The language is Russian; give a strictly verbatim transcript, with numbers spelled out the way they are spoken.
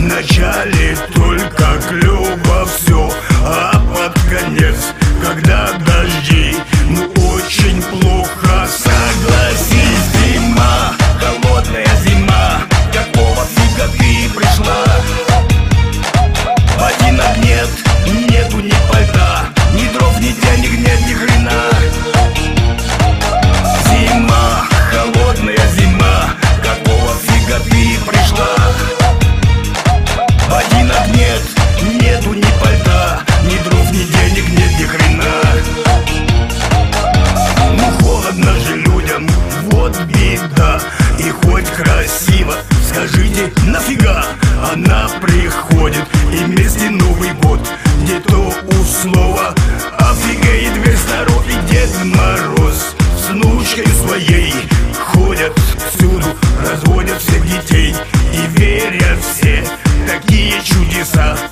Вначале только клёво все, а под конец, когда дожди, ну очень плохо. Согласись, зима, холодная зима, какого фига ты пришла? Ботинок нет, нету ни пальта, ни дров, ни денег, нет ни хрена. Зима, холодная зима, какого фига ты пришла? Ботинок нет, нету ни пальта, ни дров, ни денег, нет ни хрена. Ну холодно же людям, вот беда. И хоть красиво, скажите, нафига она приходит? И вместе Новый год, где-то у слова офигеет весь народ. И Дед Мороз с внучкой своей ходят всюду, разводят всех детей. И верят все такие чудеса.